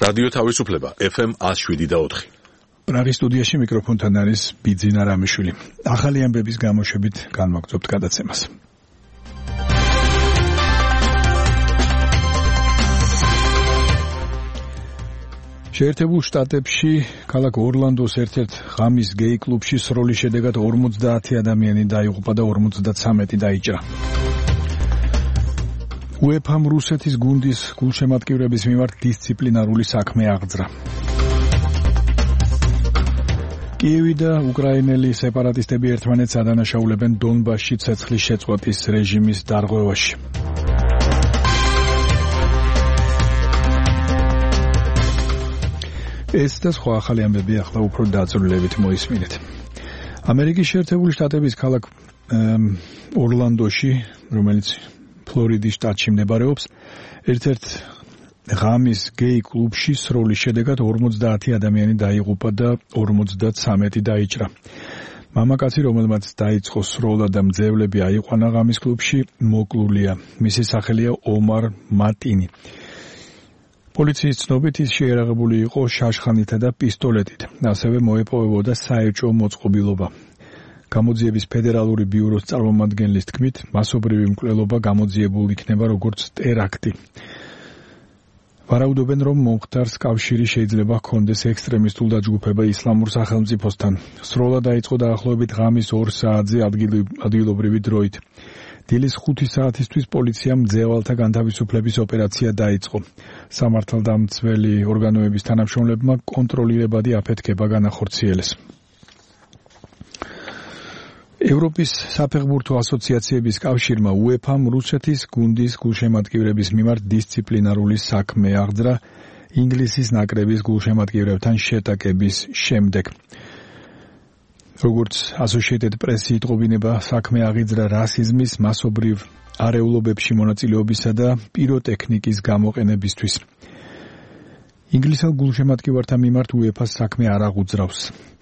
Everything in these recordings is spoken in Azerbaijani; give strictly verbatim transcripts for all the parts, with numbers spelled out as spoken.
რადიო თავისუფლება ეფ ემ one oh seven და four. პრაღის სტუდიაში მიკროფონთან არის ბიძინა რამიშვილი. ახალი ამბების გამოშვებით განვაგრძობთ გადაცემას. შეერთებულ შტატებში ქალაქ ორლანდოს ერთ-ერთ ღამის გეი კლუბში სროლის შედეგად ორმოცდაათი ადამიანი დაიღუპა და ორმოცდათვრამეტი დაიჭრა. უეფამ რუსეთის გუნდის გულშემატკივრების მიმართ დისციპლინარული საქმე აღძრა. კიევი და უკრაინელი სეპარატისტები ერთმანეთს ადანაშაულებენ დონბასში ცეცხლის შეწყვეტის რეჟიმის დარღვევაში. ეს და სხვა ახალი ამბები ახლა უფრო დაწვრილებით მოისმინეთ. ამერიკის შეერთებული შტატების ქალაქ ორლანდოში, რომელიც ფლორიდის შტატში მდებარეობს, ერთ-ერთ ღამის გეი კლუბში სროლის შედეგად ორმოცდაათი ადამიანი დაიღუპა და ორმოცდათვრამეტი დაიჭრა. მამაკაცი, რომელმაც დაიწყო სროლა და მძევლები აიყვანა ღამის კლუბში, მოკლულია. მისი სახელია ომარ მატინი. პოლიციის ცნობით ის შეერაღებული იყო შაშხანითა და პისტოლეტით, ასევე მოეპოვებოდა საეჭვო მოწყობილობა. გამოძიების ფედერალური ბიუროს წარმომადგენლის თქმით, მასობრივი მკვლელობა გამოძიებულ იქნება როგორც ტერაქტი. ვარაუდობენ, რომ მომხდარს კავშირი შეიძლება ჰქონდეს ექსტრემისტულ დაჯგუფება ისლამურ სახელმწიფოსთან. სროლა დაიწყო დაახლოებით ღამის ორ საათზე ადგილობრივი დროით. დილის ხუთი საათისთვის პოლიციამ მძევალთა განთავისუფლების ოპერაცია დაიწყო. სამართალდამცველი ორგანოების თანამშრომლებმა კონტროლირებადი აფეთქება განახორციელეს. ევროპის საფეხბურთო ასოციაციების კავშირმა უეფამ რუსეთის გუნდის გულშემატკივრების მიმართ დისციპლინარული საქმე აღძრა ინგლისის ნაკრების გულშემატკივრებთან შეტაკების შემდეგ. როგორც Associated Press იტყობინება, საქმე აღიძრა რასიზმის, მასობრივ არეულობებში მონაწილეობისა და პიროტექნიკის გამოყენებისთვის. ინგლისელ გულშემატკივართა მიმართ უეფას საქმე არ აღუძრავს.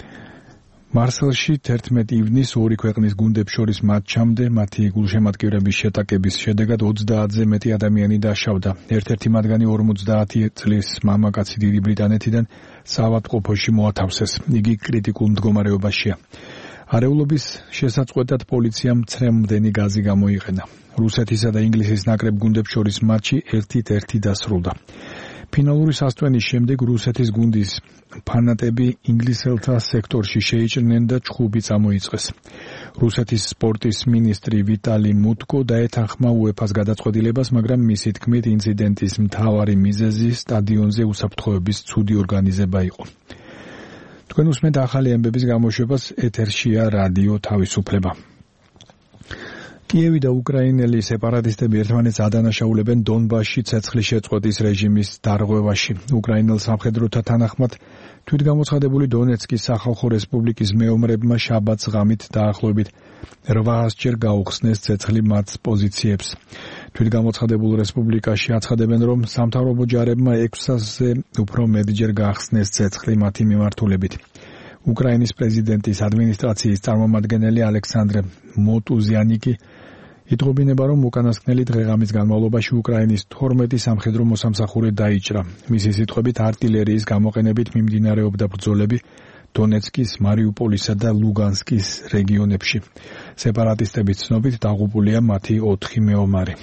მარსელში თერთმეტი ივნისს ორი ქვეყნის გუნდებს შორის მატჩამდე მათი გულშემატკივრების შეტაკების შედეგად ოცდაათზე მეტი ადამიანი დაშავდა. ერთ-ერთი მათგანი ორმოცდაათი წლის მამაკაცი დიდი ბრიტანეთიდან საავადმყოფოში მოათავსეს. იგი კრიტიკულ მდგომარეობაშია. არეულობის შესაწყვეტად პოლიციამ მცრემლდენი გაზი გამოიყენა. რუსეთისა და ინგლისის ნაკრებ გუნდებს შორის მატჩი ერთით ერთი დასრულდა. ფინალური სასტვენის შემდეგ რუსეთის გუნდის ფანატები ინგლისელთა სექტორში შეიჭრნენ და ჩხუბი წამოიწყეს. რუსეთის სპორტის მინისტრი ვიტალი მუტკო დაეთანხმა უეფას გადაწყვეტილებას, მაგრამ მისი თქმით ინციდენტის მთავარი მიზეზი სტადიონზე უსაფრთხოების ცუდი ორგანიზება იყო. თქვენ უსმენთ ახალი ამბების გამოშვებას, ეთერშია რადიო თავისუფლება. კიევი და უკრაინელი სეპარატისტები ერთმანეთს ადანაშაულებენ დონბასში ცეცხლის შეწყვეტის რეჟიმის დარღვევაში. უკრაინელ სამხედროთა თანახმად თვითგამოცხადებული დონეცკის სახალხო რესპუბლიკის მეომრებმა შაბათს ღამით დაახლოებით რვაასჯერ გაუხსნეს ცეცხლი მათ პოზიციებს. თვითგამოცხადებულ რესპუბლიკაში აცხადებენ, რომ სამთავრობო ჯარებმა ექვსასზე უფრო მეტჯერ გაახსნეს ცეცხლი მათი მიმართულებით. უკრაინის პრეზიდენტის ადმინისტრაციის წარმომადგენელი ალექსანდრე მოტუზიანიკი იტყობინება, რომ უკანასკნელი დღეღამის განმავლობაში უკრაინის თორმეტი სამხედრო მოსამსახურე დაიჭრა. მისი სიტყვებით, артиლერიის გამოყენებით მიმდინარეობდა ბრძოლები დონეცკის, მარიუპოლისა და ლუგანსკის რეგიონებში. სეპარატისტების ცნობით დაღუპულია მათი ოთხი მეომარი.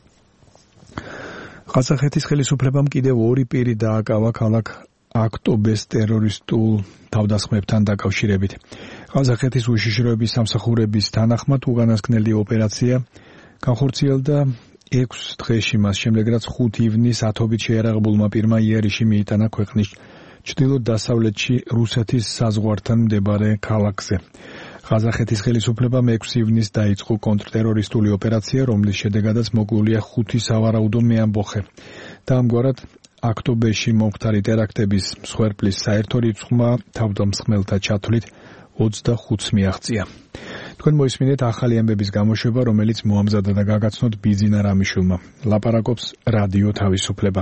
ყაზახეთის ხელისუფლებამ კიდევ ორი პირი დააკავა ქალაქ აქტობეს ტერორისტულ თავდასხმებთან დაკავშირებით. ყაზახეთის უშიშროების სამსახურების თანახმად უკანასკნელი ოპერაცია განხორციელდა ექვს დღეში, მას შემდეგ რაც ხუთი ივნისს ათობით შეიარაღებულმა პირმა იერიში მიიტანა ქვეყნის ჩრდილო-დასავლეთში რუსეთის საზღვართან მდებარე ქალაქზე. ყაზახეთის ხელისუფლებამ ექვსი ივნისს დაიწყო კონტრტერორისტული ოპერაცია, რომლის შედეგადაც მოკლულია ხუთი სავარაუდო მეამბოხე. და ამგვარად აქტობეში მომხდარი ტერაქტების მსხვერპლის საერთო რიცხვმა თავდამსხმელთა ჩათვლით ოცდახუთს მიაღწია. თქვენ მოისმინეთ ახალი ამბების გამოშვება, რომელიც მოამზადა და გაგაცნოთ ბიძინა რამიშვილმა. ლაპარაკობს რადიო თავისუფლება.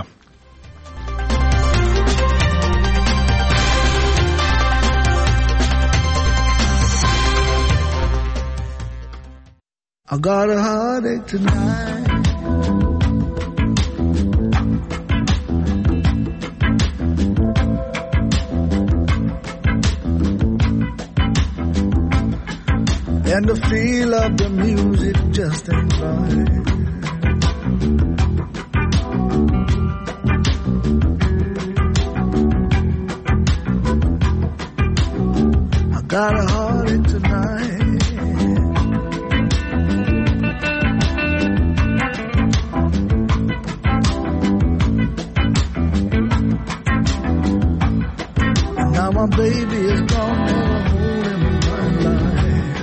I got a heartache tonight. and the feel of the music just ain't right. I got a heartache tonight. And now my baby is gone, never holding my life.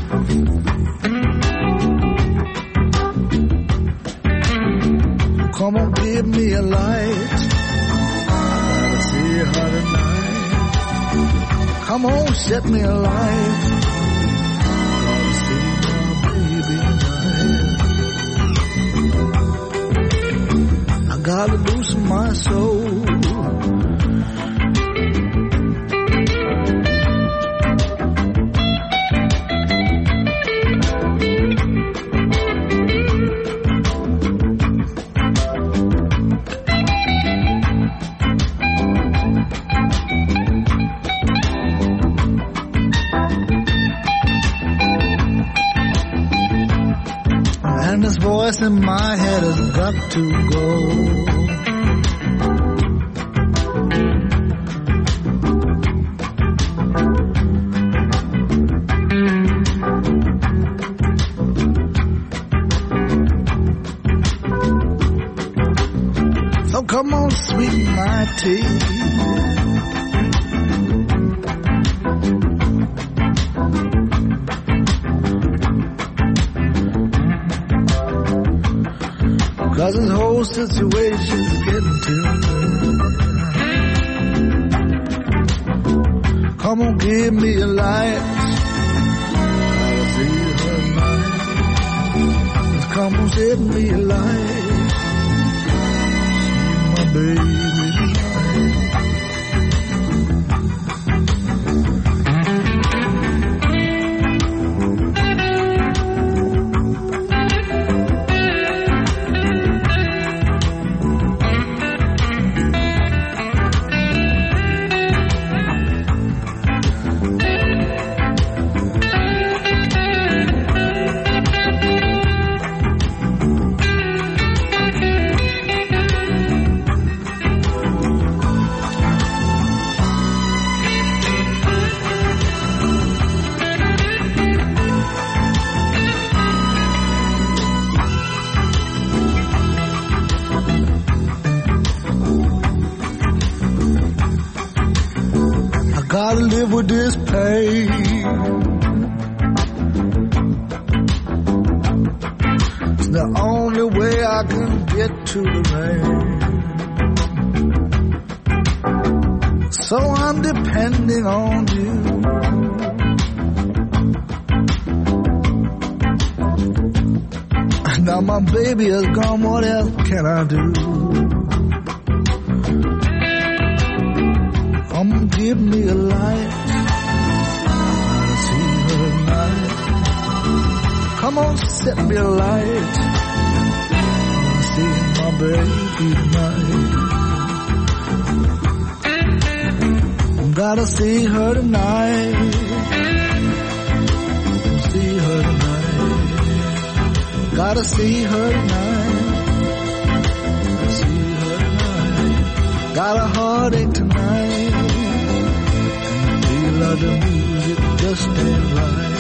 Come on, give me a light. I gotta see her tonight. Come on, set me a light. Gotta see my baby tonight. I gotta loosen my soul. And this voice in my head has got to go. So come on, sweeten my tea. Cause this whole situation's getting to me. Come on, give me a light. Gotta see her tonight. Come on, set me a light. See my baby tonight. Gotta live with this pain. It's the only way I can get to the rain. So I'm depending on you. Now my baby is gone, what else can I do? Come give me a light. I gotta see her tonight. Come on, set me a light. I wanna see my baby tonight. Gotta see her tonight. See her tonight. Gotta see her tonight. See her tonight. Got a heartache tonight. The music just ain't right.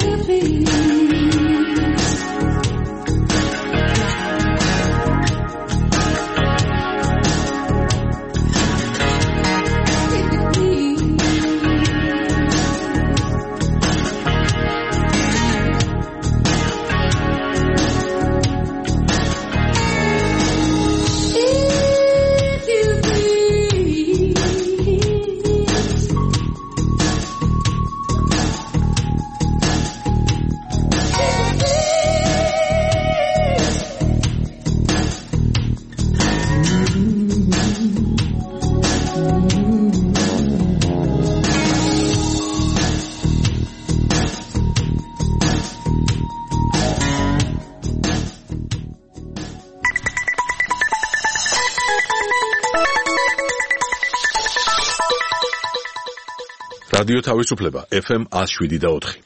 რადიო თავისუფლება ეფ ემ one oh seven და four.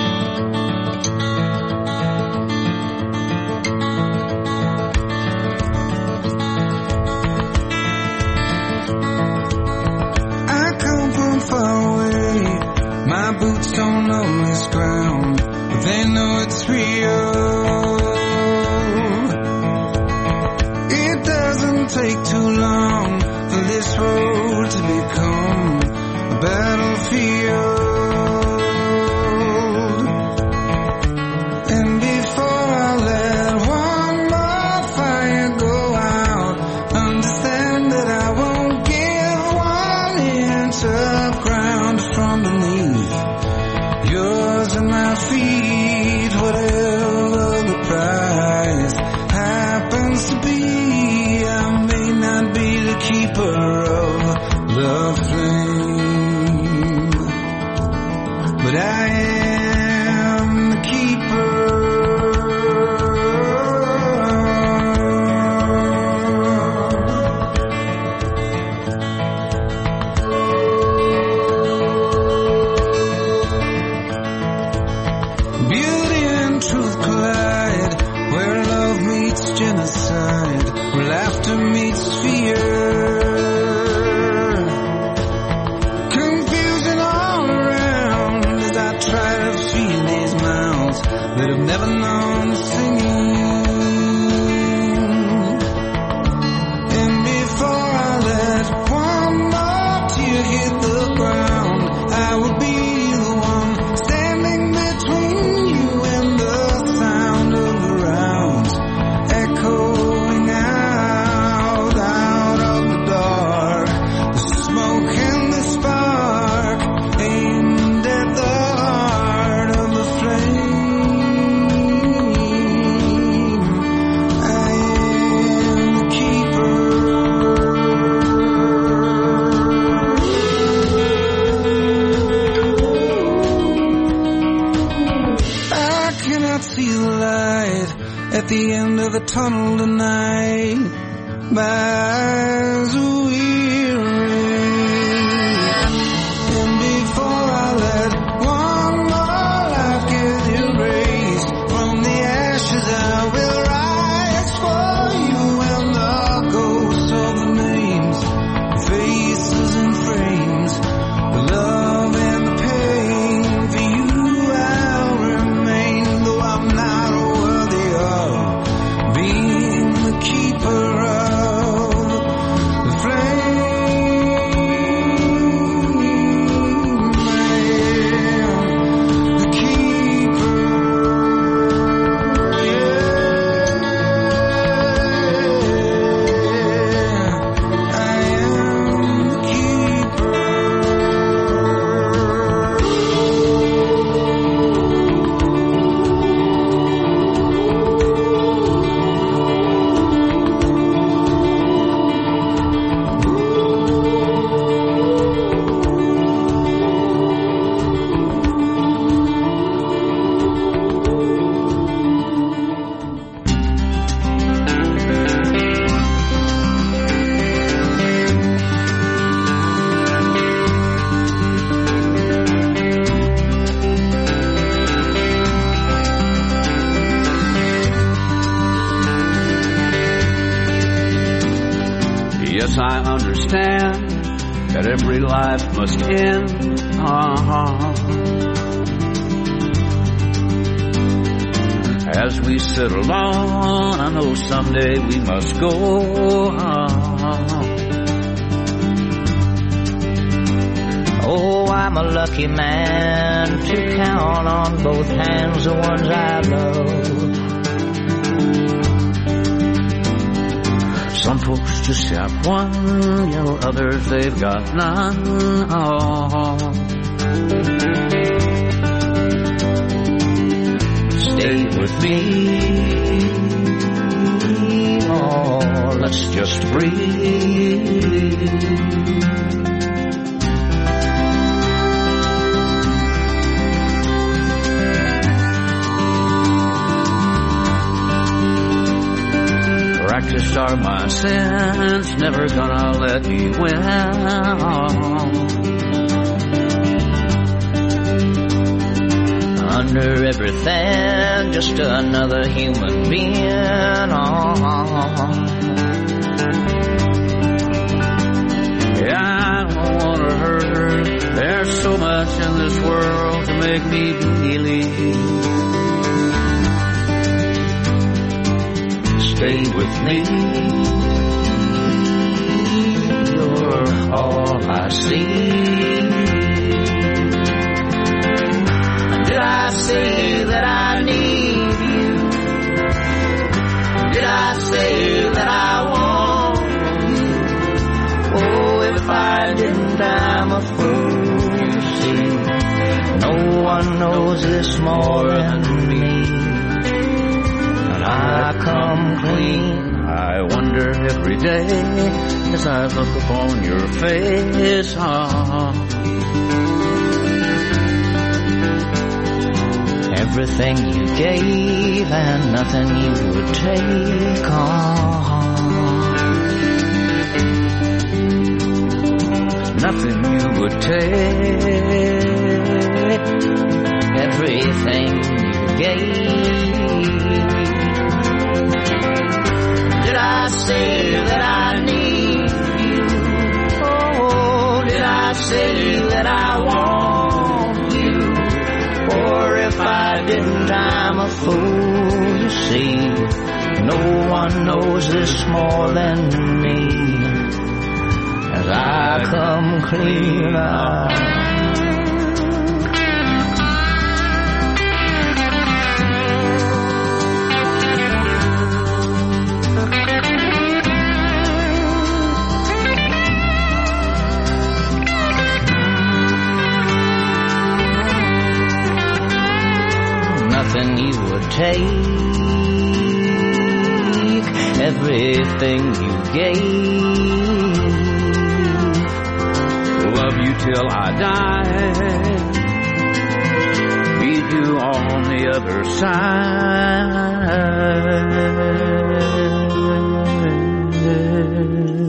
I come from far away. My boots don't know this ground, but they know it's real. It doesn't take too long for this road to become a battlefield. And before I let one more fire go out, understand that I won't give one inch of ground from beneath yours and my feet. Whatever the price happens to be, I may not be the keeper of the flame, but I am the keeper. Beauty and truth collide, where love meets genocide, where laughter meets fear. Confusion all around as I try to feed these mouths that have never known singing. And before I let one more tear hit the ground, I will be the one standing between you and the sound of the rounds echoing out, out of the dark. The smoke and the spark aimed at the heart of the flame. I am the keeper. I cannot see the light at the end of the tunnel tonight. My eyes are weary. And before I let one more life get erased from the ashes, I will rise for you and the ghosts of the names, faces and frames, the love and the pain. For you I'll remain, though I'm not worthy of being the keeper of the flame. I am the keeper. Yeah. I am the keeper. Yes, I understand that every life must end. Uh-huh. as we settle on, I know someday we must go on. Oh, I'm a lucky man to count on both hands the ones I love. Some folks just have one, you know, others they've got none. Oh. Stay with me, oh, let's just breathe. Practice are my sins, never gonna let me win. Under everything, just another human being. Yeah, I don't wanna hurt her. There's so much in this world to make me believe. Stay with me, you're all I see. Did I say that I need you? Did I say that I want you? Oh, if I didn't, I'm a fool, you see. No one knows this more than me. I come clean. I wonder every day as I look upon your face. Oh. Everything you gave and nothing you would take on. Nothing you would take. Everything you gave. Did I say that I need you? Oh, did I say that I want you? Or if I didn't, I'm a fool, you see. No one knows this more than me. As I come clean out. Nothing you would take, everything you gave. Love you till I die, meet you on the other side.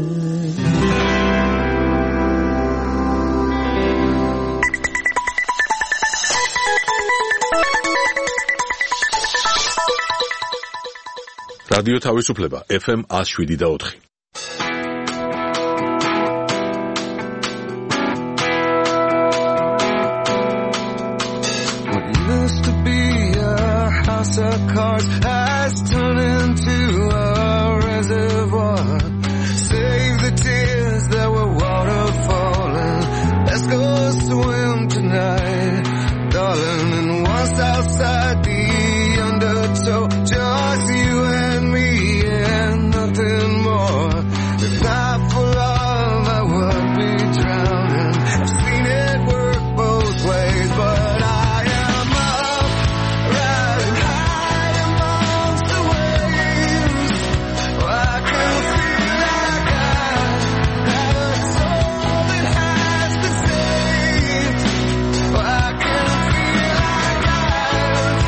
რადიო თავისუფლება ეფ ემ one oh seven და four. What used to be a house of cards has turned into a reservoir. Save the tears that were waterfalling. Let's go swim tonight, darling. And once outside the undertow, just you and me and nothing more. If not for love, I would be drowning. I've seen it work both ways, but I am up, riding high amongst the waves. Oh, I can feel like I have a soul that has been saved. Oh, I can feel like I've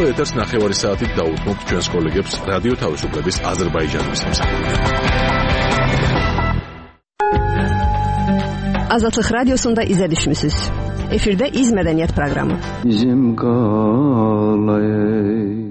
ახლა ეთერს ნახევარი საათით დაუთმობთ ჩვენს კოლეგებს რადიო თავისუფლების აზერბაიჯანის მსახურით. Azadlıq Radiosunda izə düşmüsünüz. Efirdə İz Mədəniyyət proqramı. Bizim qalay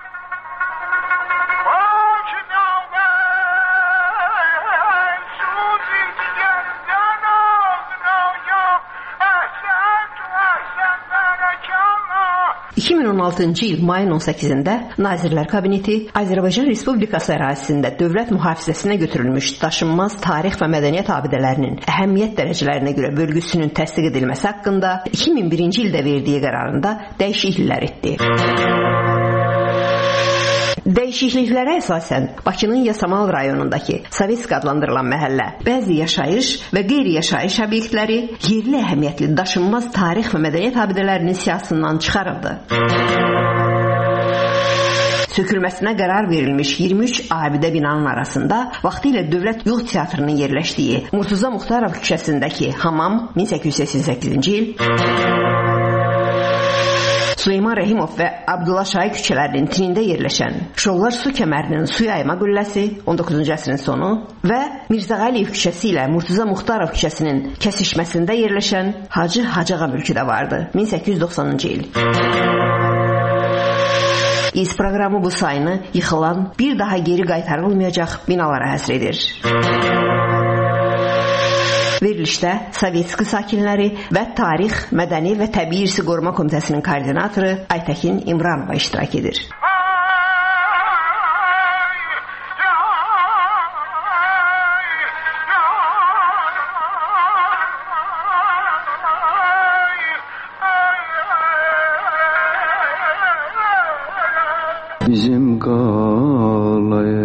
iki min on altıncı il mayın on səkkizində Nazirlər Kabineti Azərbaycan Respublikası ərazisində dövlət mühafizəsinə götürülmüş daşınmaz tarix və mədəniyyət abidələrinin əhəmiyyət dərəcələrinə görə bölgüsünün təsdiq edilməsi haqqında iki min birinci ildə verdiyi qərarında dəyişikliklər etdi. Dəyişikliklərə əsasən Bakının Yasamal rayonundakı Sovetsk adlandırılan məhəllə, bəzi yaşayış və qeyri-yaşayış obyektləri yerli əhəmiyyətli daşınmaz tarix və mədəniyyət abidələrinin siyahısından çıxarıldı. Sökülməsinə qərar verilmiş iyirmi üç abidə binanın arasında vaxtilə Dövlət Yol Teatrının yerləşdiyi Murtuza Muxtarov küçəsindəki Hamam min səkkiz yüz səksən səkkizinci il, Süleyman Rəhimov və Abdullah Şahi küçələrinin tinində yerləşən Şollar su kəmərinin su yayma qülləsi on doqquzuncu əsrin sonu və Mirzə Əliyev küçəsi ilə Murtuza Muxtarov küçəsinin kəsişməsində yerləşən Hacı Hacıağa mülkü də vardı min səkkiz yüz doxsanıncı il. İz proqramı bu sayını yıxılan, bir daha geri qaytarılmayacaq binalara həsr edir. Verilişdə Sovetski sakinləri və Tarix, Mədəni və Təbii İrsi Qoruma Komitəsinin koordinatoru Aytəkin İmranova iştirak edir. Bizim qalay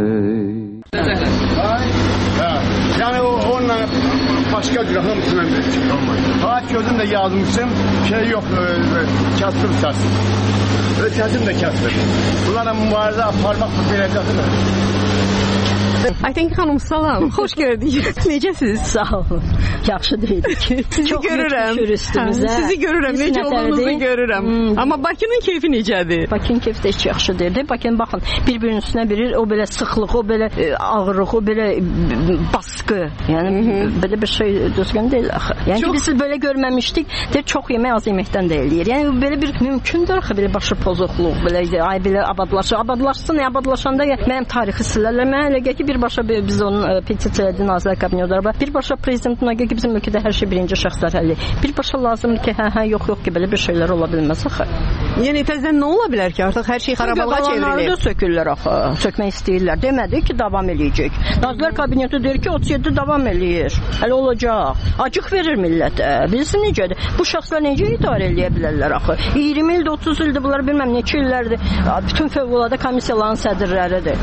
yani onunla başka bir rakam düşünemiyorum. Saat gözümle yazmışım, şey yok, kastım sarsın. Ötesim de kastım. Bunlara mübareze parmak vereceksin mi? Aytən xanım, salam, xoş gördük. Necəsiz? Sağ olun. Yaxşı deyilik. Sizi görürəm. Sizi görürəm, necə olduğunuzu görürəm. Hmm. Amma Bakının keyfi necədir? Bakının keyfi də heç yaxşı deyil. Bakın, baxın, bir-birinin üstünə birir, o belə sıxlıq, o belə e, ağırlıq, o belə baskı. Yəni, hmm. belə bir şey düzgün deyil axı. Yəni çok... ki, biz belə görməmişdik, deyir, çox yemək az yeməkdən də eləyir. Yəni, belə bir mümkündür axı, belə başı pozuqluq, belə, ay, belə abadlaşır. Abadlaşsın, abadlaşanda mənim tarixi silərlər. Mən elə ki, birbaşa biz onun petisiyadı Nazirlər Kabineti birbaşa prezidentin ki, bizim ölkədə hər şey birinci şəxslər həlli. Birbaşa lazımdır ki, hə, hə, yox, yox ki, belə bir şeylər ola bilməz axı. Yəni, təzədən nə ola bilər ki, artıq hər şey xarabalığa çevrilir? Qalanları da sökürlər axı, sökmək istəyirlər. Demədi ki, davam eləyəcək. Nazirlər Kabineti deyir ki, otuz yeddi davam eləyir. Hələ olacaq. Acıq verir millətə. Bilsin necədir? Bu şəxslər necə idarə eləyə bilərlər axı? iyirmi ildir, otuz ildir, bunlar bilməm neçə illərdir. Bütün fövqəladə komissiyaların sədrləridir.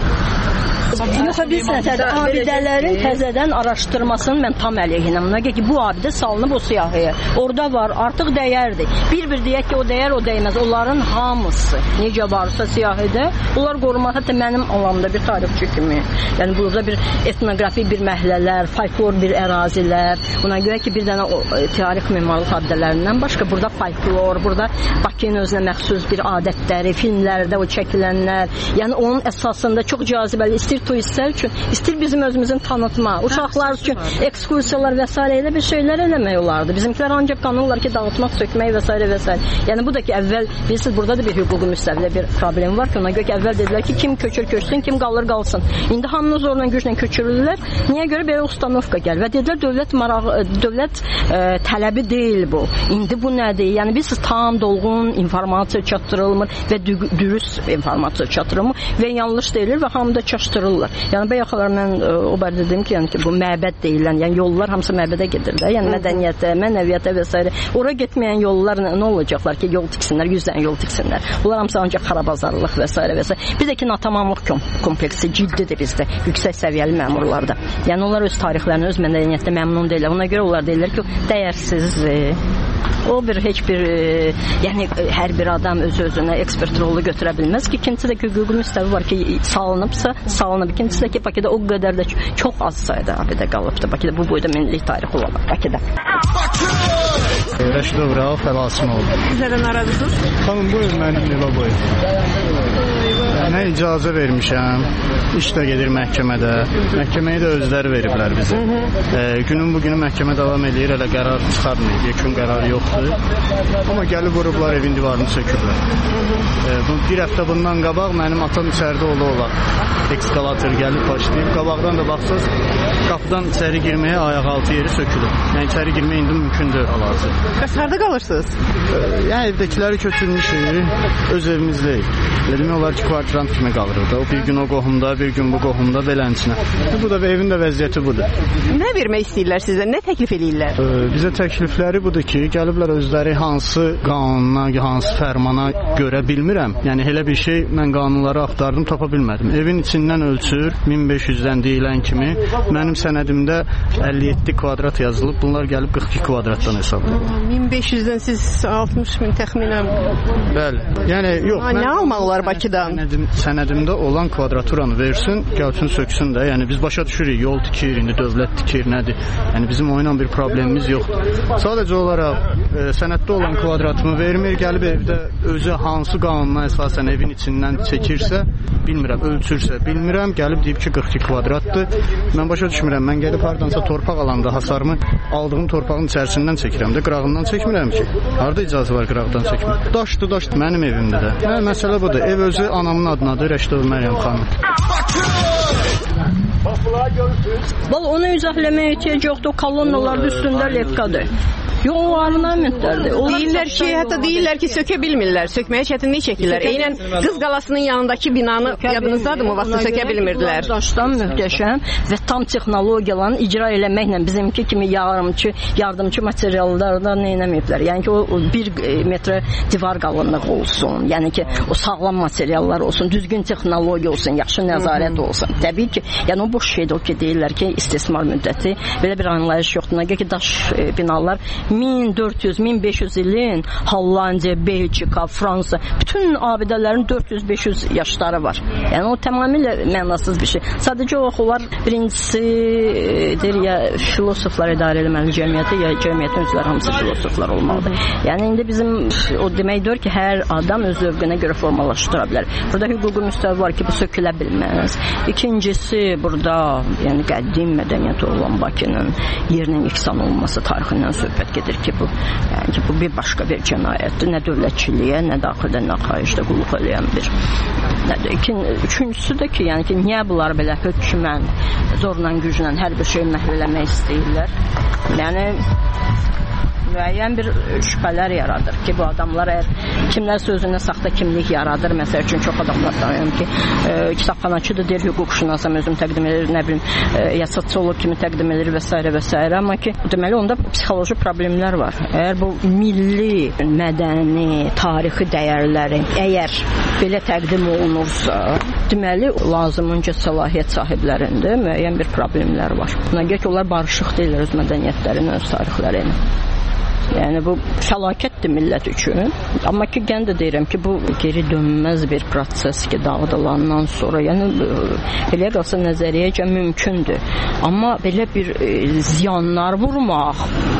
Yoxsa biz nəsədə abidələrin təzədən araşdırmasını mən tam əleyhinəm. Ona ki, bu abidə salınıb o siyahıya. Orada var, artıq dəyərdir. Bir-bir deyək ki, o dəyər, o dəyməz. Onların hamısı necə varsa siyahıda, onlar qorunmaq, hətta mənim alanımda bir tarixçi kimi. Yəni, burada bir etnografi bir məhəllələr, folklor bir ərazilər. Ona görə ki, bir dənə o, tarix memarlıq abidələrindən başqa burada folklor, burada Bakının özünə məxsus bir adətləri, filmlərdə o çəkilənlər. Yəni, onun əsasında çox cazibəli, istir turistlər üçün, istir bizim özümüzün tanıtma, uşaqlar üçün ekskursiyalar və s. elə bir şeylər eləmək olardı. Bizimkilər ancaq qanırlar ki, dağıtmaq, sökmək və s. və s. Yəni, bu da ki, əvvəl, bilirsiniz, burada da bir hüquqi müstəvidə bir problem var ki, ona görə ki, əvvəl dedilər ki, kim köçür, köçsün, kim qalır, qalsın. İndi hamını zorla güclə köçürürlər. Niyə görə belə ustanovka gəlir? Və dedilər, dövlət marağı, dövlət ə, tələbi deyil bu. İndi bu nədir? Yəni, biz tam dolğun informasiya çatdırılmır və dürüst informasiya çatdırılmır və yanlış deyilir və hamıda çaşdırılır. Yəni bayaqlar mən o barədə dedim ki, yəni ki, bu məbəd deyilən, yəni yollar hamısı məbədə gedirlər. Yəni mədəniyyətə, mənəviyyətə və s. Ora getməyən yollar nə, nə olacaqlar ki, yol tiksinlər, yüz dənə yol tiksinlər. Bunlar hamısı ancaq xarabazarlıq və s. və s. Bir də ki, natamamlıq kompleksi ciddidir bizdə, yüksək səviyyəli məmurlarda. Yəni onlar öz tarixlərini, öz mədəniyyətdə məmnun deyirlər. Ona görə onlar deyirlər ki, dəyərsizdir. O bir heç bir e, yəni hər bir adam öz-özünə ekspert rolu götürə bilməz ki, ikincisi də ki, hüquqi müstəvi var ki, salınıbsa, salınıb. İkincisi də ki, Bakıda o qədər də çox az sayda abidə qalıbdır. Bakıda bu boyda milli tarix olaraq Bakıda. Rəşidov Rauf Əlasimoğlu. Üzərdən aradısınız? Xanım, buyur, mənim Neva boyu. Nə icazə vermişəm, iş də gedir məhkəmədə. Məhkəməyi də özləri veriblər bizə. E, günün bugünü məhkəmə davam edir, elə qərar çıxarmayıb, yekun qərar yoxdur. Amma gəlib vurublar, evin divarını söküblər. E, bu, bir həftə bundan qabaq mənim atam içəridə ola ola ekskalator gəlib başlayıb. Qabaqdan da baxsaz, qapıdan içəri girməyə ayaq altı yeri sökülür. Yəni içəri girmək indi mümkündür hal-hazır. Bəs harada qalırsınız? E, yəni evdəkiləri köçürmüşük, öz evimizdəyik. Demək olar ki, kvartirant kimi qalırıq da. O bir gün o qohumda, bir gün bu qohumda belənçinə. Bu da evin də vəziyyəti budur. Nə vermək istəyirlər sizə? Nə təklif edirlər? Ee, bizə təklifləri budur ki, gəliblər özləri hansı qanuna, hansı fərmana görə bilmirəm. Yəni elə bir şey mən qanunları axtardım, tapa bilmədim. Evin içindən ölçür, min beş yüzdən deyilən kimi. Mənim sənədimdə əlli yeddi kvadrat yazılıb. Bunlar gəlib qırx iki kvadratdan hesablayırlar. min beş yüzdən siz altmış min təxminən. Bəli. Yəni yox, ha, nə almaq olar Bakıdan? Sənədim, sənədimdə olan kvadraturanı versin, gəlsin söksün də. Yəni biz başa düşürük, yol tikir, indi dövlət tikir, nədir? Yəni bizim oyla bir problemimiz yoxdur. Sadəcə olaraq e, sənəddə olan kvadratımı vermir, gəlib evdə özü hansı qanuna əsasən evin içindən çəkirsə, bilmirəm, ölçürsə, bilmirəm, gəlib deyib ki, qırx iki kvadratdır. Mən başa düşmürəm, mən gəlib hardansa torpaq alanda hasarımı aldığım torpağın içərisindən çəkirəm də, qırağından çəkmirəm ki. Harada icazə var qırağdan çəkmək? Daşdır, daşdır, mənim evimdə də. Hə, məsələ budur. Ev özü anamın adınadır, Rəşidov Məryəm xanım. Valla onu izahləməyə ehtiyac yoxdur. O kolonnaların üstündə lepkadır. Yox, o ornamentlərdir. Deyirlər ki, hətta deyirlər ki, sökə bilmirlər. Sökməyə çətinlik çəkirlər. Eynən Qız Qalasının yanındakı binanı yadınızdadır mı? Vaxtı sökə bilmirdilər. Daşdan möhtəşəm və tam texnologiyalarını icra eləməklə bizimki kimi yardımçı, yardımçı materiallardan nə eləməyiblər. Yəni ki, o bir metrə divar qalınlığı olsun. Yəni ki, o sağlam materiallar olsun, düzgün texnologiya olsun, yaxşı nəzarət olsun. Təbii ki, yəni o boş şeydir o ki, deyirlər ki, istismar müddəti. Belə bir anlayış yoxdur. Nə ki, daş binalar min dörd yüz min beş yüz ilin Hollandiya, Belçika, Fransa, bütün abidələrin dörd yüz beş yüz yaşları var. Yəni o tamamilə mənasız bir şey. Sadəcə o onlar birincisi deyir ya filosoflar idarə etməli cəmiyyəti, ya cəmiyyətin üzvləri hamısı filosoflar olmalıdır. Yəni indi bizim o deməkdir ki, hər adam öz zövqünə görə formalaşdıra bilər. Burada hüquqi müstəvi var ki, bu sökülə bilməz. İkincisi burada yəni qədim mədəniyyəti olan Bakının yerinin yeksan olması tarixindən söhbət gedir ki, bu yəni ki, bu bir başqa bir cinayətdir. Nə dövlətçiliyə, nə daxildə, nə xaricdə qulluq edən bir nədir. İkin, üçüncüsü də ki, yəni ki, niyə bunlar belə hökmən, zorla, güclə hər bir şey məhv eləmək istəyirlər? Yəni müəyyən bir şübhələr yaradır ki, bu adamlar əgər kimlərsə özünə saxta kimlik yaradır, məsəl üçün çox adamlar tanıyım ki, e, kitabxanaçıdır, deyir, hüquqşünasam özüm təqdim edir, nə bilim, e, ya sosiolog kimi təqdim edir və s. və s. Amma ki, deməli, onda psixoloji problemlər var. Əgər bu milli, mədəni, tarixi dəyərləri əgər belə təqdim olunursa, deməli, lazımınca səlahiyyət sahiblərində müəyyən bir problemlər var. Buna görə ki, onlar barışıq deyirlər öz mədəniyyətlərini, öz tarixlərini. Yəni bu fəlakətdir millət üçün. Amma ki, gən də deyirəm ki, bu geri dönməz bir proses ki, dağıdılandan sonra, yəni belə qalsa nəzəriyyəcə mümkündür. Amma belə bir e, ziyanlar vurmaq,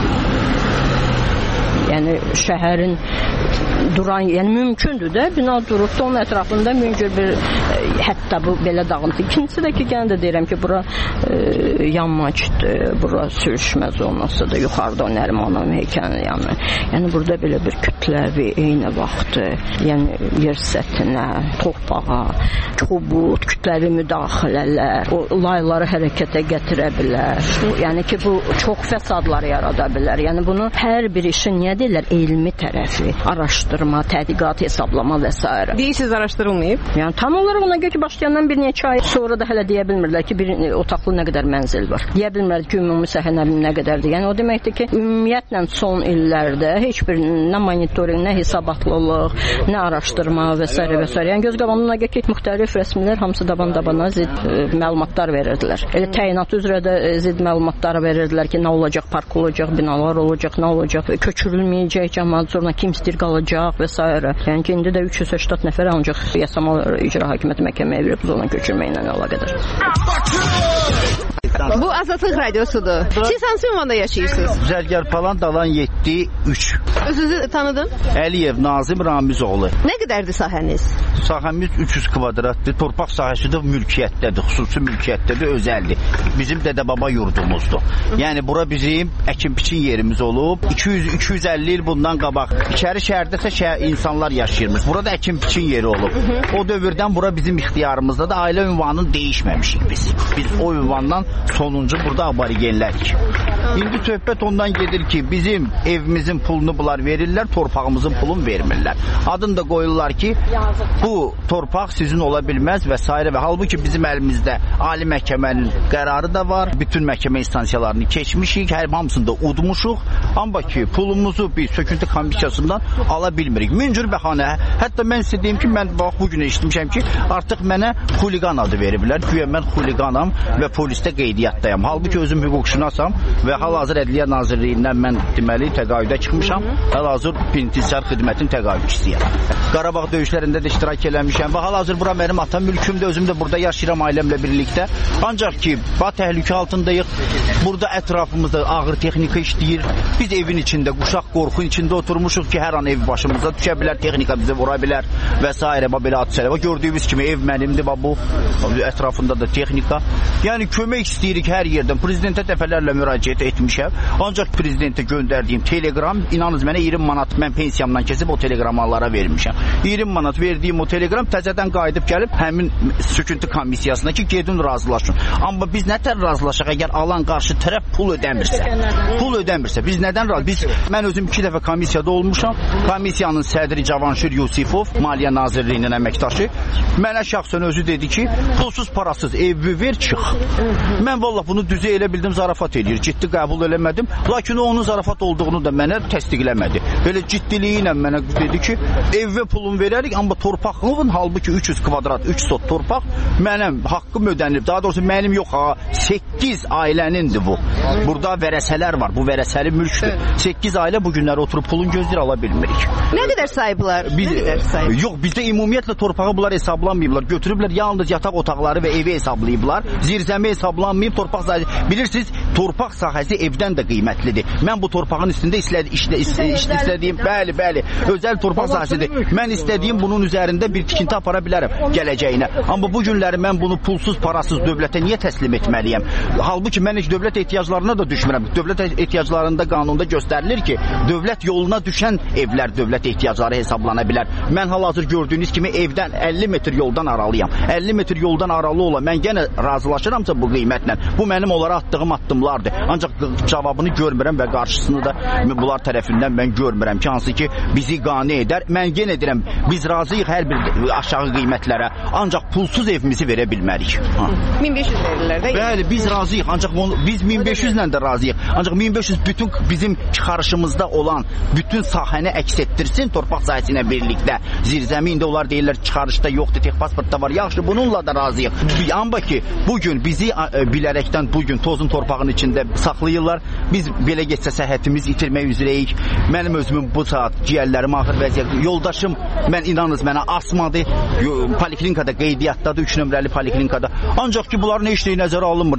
yəni şəhərin duran, yəni mümkündür də, bina durub da onun ətrafında mümkün bir e, hətta bu belə dağıntı. İkincisi də ki, gənə də deyirəm ki, bura e, yanmaçdır, bura sürüşmə zonasıdır, yuxarıda o Nərimanov heykəlinin yanı. Yəni burada belə bir kütləvi, eyni vaxtı, yəni yer səthinə, torpağa, kobud, kütləvi müdaxilələr, o layları hərəkətə gətirə bilər. Yəni ki, bu çox fəsadlar yarada bilər. Yəni bunu hər bir işin, niyə deyirlər, elmi tərəfi, araşdırma, tədqiqat, hesablama və s. Deyirsiniz, araşdırılmayıb? Yəni tam olaraq ona görə ki, başlayandan bir neçə ay sonra da hələ deyə bilmirlər ki, bir otaqlı nə qədər mənzil var. Deyə bilmirlər ki, ümumi səhə nə qədərdir. Yəni o deməkdir ki, ümumiyyətlə son illərdə heç bir nə monitorinq, nə hesabatlılıq, nə araşdırma və s. və s. Yəni göz qabağına görə ki, müxtəlif rəsmilər hamısı daban-dabana zid e, məlumatlar verirdilər. Elə təyinat üzrə də e, zid məlumatlar verirdilər ki, nə olacaq, park olacaq, binalar olacaq, nə olacaq, köçürülməyəcək cəmaət, sonra kim istəyir qalacaq və s. Yəni ki, indi də üç yüz səksən nəfər ancaq Yasamal İcra Hakimiyyəti məhkəməyə verib zona köçürməklə əlaqədar. Azadlıqdan. Bu Azadlıq radiosudur. Siz hansı ünvanda yaşayırsınız? Zərgər Palan Dalan yeddi üç. Özünüzü tanıdın? Əliyev Nazim Ramizoğlu. Nə qədərdir sahəniz? Sahəmiz üç yüz kvadratdır. Torpaq sahəsi də mülkiyyətdədir, xüsusi mülkiyyətdədir, özəldir. Bizim dədə-baba yurdumuzdur. Yəni bura bizim əkin-biçin yerimiz olub. iki yüz iki yüz əlli il bundan qabaq İçəri şəhərdəsə şəhər insanlar yaşayırmış. Burada əkin-biçin yeri olub. O dövrdən bura bizim ixtiyarımızda da ailə ünvanını dəyişməmişik biz. Biz o ünvandan sonuncu burada aborigenlərik. İndi söhbət ondan gedir ki, bizim evimizin pulunu bunlar verirlər, torpağımızın pulunu vermirlər. Adını da qoyurlar ki, bu torpaq sizin ola bilməz və s. və halbuki bizim əlimizdə ali məhkəmənin qərarı da var. Bütün məhkəmə instansiyalarını keçmişik, hər hamısını da udmuşuq. Amma ki, pulumuzu bir söküntü komissiyasından ala bilmirik. Min cür bəhanə. Hətta mən sizə deyim ki, mən bax bu gün eşitmişəm ki, artıq mənə xuliqan adı veriblər. Güya mən xuliqanam və polisdə qeydiyyatdayam. Halbuki özüm hüquqşünasam və hal-hazır Ədliyyə Nazirliyindən mən deməli təqaüdə çıxmışam. Hal-hazır penitensiar xidmətin təqaüdçüsüyəm. Qarabağ döyüşlərində də iştirak eləmişəm və hal-hazır bura mənim atam mülkümdə, özüm də burada yaşayıram ailəmlə birlikdə. Ancaq ki, bax təhlükə altındayıq. Burada ətrafımızda ağır texnika işləyir. Biz evin içində, quşaq qorxu içində oturmuşuq ki, hər an ev başımıza düşə bilər, texnika bizi vura bilər və s. Bax belə hadisələr. Bax gördüyünüz kimi ev mənimdir, bax bu ətrafında da texnika. Yəni kömək istəyirik hər yerdən. Prezidentə dəfələrlə müraciət etmişəm. Ancaq prezidentə göndərdiyim telegram, inanınız mənə iyirmi manat mən pensiyamdan kesib o teleqramlara vermişəm. iyirmi manat verdiyim o telegram təzədən qayıdıb gəlib həmin söküntü komissiyasına ki, gedin razılaşın. Amma biz nətər razılaşaq əgər alan qarşı tərəf pul ödəmirsə? Pul ödəmirsə biz nədən razı? Biz mən özüm iki dəfə komissiyada olmuşam. Komissiyanın sədri Cavanşir Yusifov, Maliyyə Nazirliyinin əməkdaşı, mənə şəxsən özü dedi ki, pulsuz parasız evi ver, çıx. Mən vallahi bunu düzə elə bildim, zarafat eləyir. Ciddi qəbul eləmədim. Lakin o onun zarafat olduğunu da mənə təsdiqləmədi. Belə ciddiliyi ilə mənə dedi ki, evə pulun verərik, amma torpağın halbuki üç yüz kvadrat, üç sot torpaq mənim haqqım ödənilib. Daha doğrusu mənim yox ha, səkkiz ailənindir bu. Burada vərəsələr var. Bu vərəsəli mülkdür. səkkiz ailə bu günləri oturub pulun gözləyir ala bilmirik. Nə qədər sahiblər? Biz, Nə qədər sahib? Yox, bizdə ümumiyyətlə torpağı bunlar hesablanmayıblar. Götürüblər yalnız yataq otaqları və evi hesablayıblar. Zirzəmi hesablanmayıb, torpaq sahəsi. Bilirsiniz, torpaq sahəsi evdən də qiymətlidir. Mən bu torpağın üstündə işlə, işlə, işlə, işlə, istədiyim, bəli, bəli, özəl torpaq sahəsidir. Mən istədiyim bunun üzərində bir tikinti apara bilərəm gələcəyinə. Amma bu günləri mən bunu pulsuz, parasız dövlətə niyə təslim etməliyəm? Halbuki mən heç dövlət ehtiyaclarına da düşmürəm. Dövlət ehtiyaclarında qanunda göstərilir ki, dövlət yoluna düşən evlər dövlət ehtiyacları hesablana bilər. Mən hal-hazır gördüyünüz kimi evdən əlli metr yoldan aralıyam. əlli metr yoldan aralı ola mən yenə razılaşıramsa bu qiymətlə, bu mənim onlara atdığım addımlardır. Ancaq cavabını görmürəm və qarşısını da bunlar tərəfindən mən görmürəm ki, hansı ki bizi qane edər. Mən yenə deyirəm, biz razıyıq hər bir aşağı qiymətlərə. Ancaq pulsuz evimizi verə bilmərik. Ha. min beş yüz verirlər də. Bəli, biz razıyıq. Ancaq onu, biz min beş yüz ilə də razıyıq. Ancaq min beş yüz bütün bizim çıxarışımızda olan bütün sahəni əks etdirsin torpaq sahəsi ilə birlikdə. Zirzəmində onlar deyirlər çıxarışda yoxdur, tek pasportda var. Yaxşı, bununla da razıyıq. Amma ki, bugün bizi bilərəkdən bugün tozun torpağın içində saxlayırlar. Biz belə getsə səhhətimizi itirmək üzrəyik. Mənim özümün bu saat ciyərlərim axır vəziyyət. Yoldaşım, mən inanınız mənə asmadı. Poliklinikada qeydiyyatdadır, üç nömrəli poliklinikada. Ancaq ki, bunların heç nəyi nəzərə alınmır.